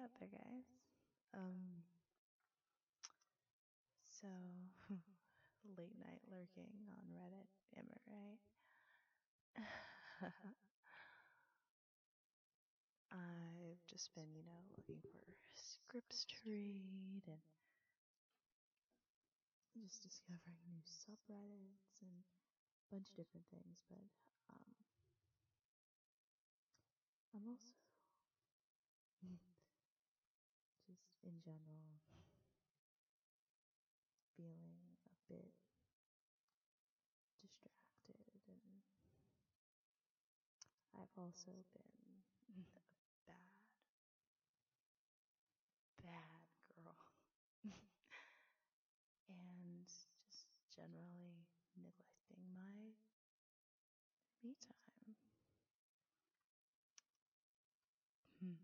out there, guys. Um, so late night lurking on Reddit, am I right? I've just been, looking for scripts to read and just discovering new subreddits and a bunch of different things, but um, I'm also just in general feeling a bit distracted, and I've also been a bad girl. And just generally neglecting my me time. Hmm.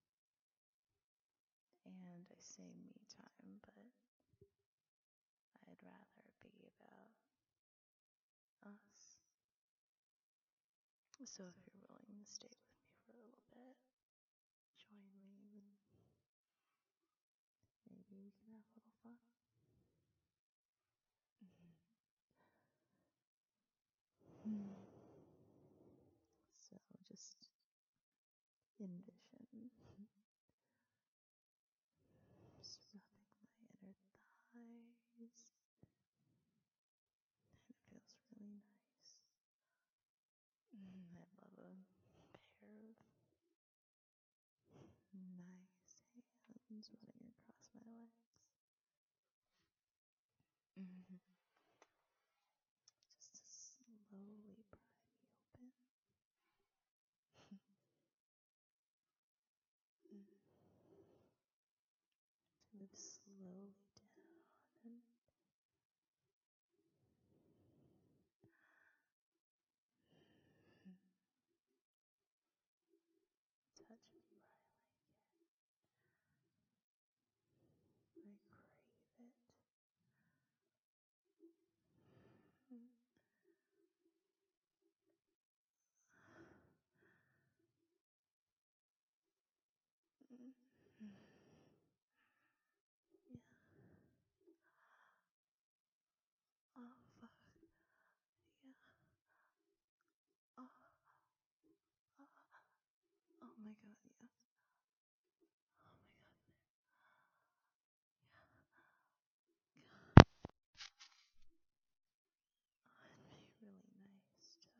And I say me time, but I'd rather it be about us. So if you're willing to stay with me for a little bit, join me, and maybe we can have a little fun. Hmm. So just envision just rubbing my inner thighs, and it feels really nice. I love a pair of nice hands running across my legs. Mm-hmm. Just to slowly pry me open. To move slowly down and touch me where I like it. I crave it. Mm. Mm. Yeah. Oh, fuck. Yeah. Oh, oh, oh my god, yes. Oh my god. God. Oh, it'd be really nice to.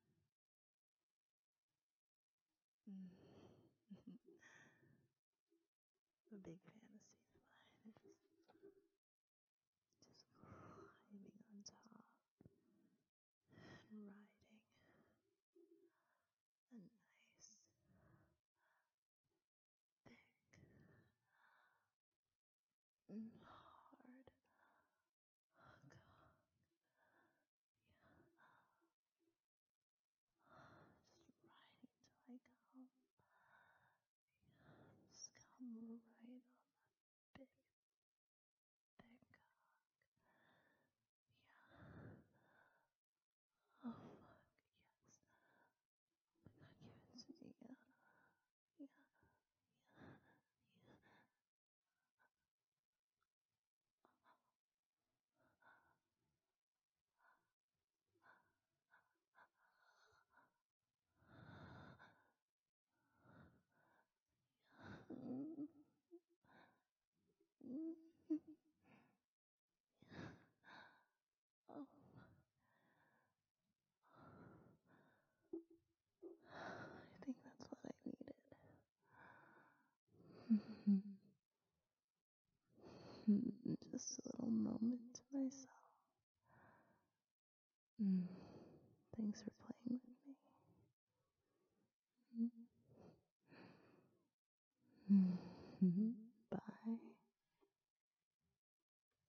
Mm. A big fantasy of mine is just climbing on top and riding a nice, thick, hard hug. Just riding till I come. Just come right on that big, thick hug. Yeah. Oh fuck, yes. Oh my god, give it to me. Yeah. Yeah. Mm. Mm. Oh. I think that's what I needed. Just a little moment to myself. Mm. Thanks for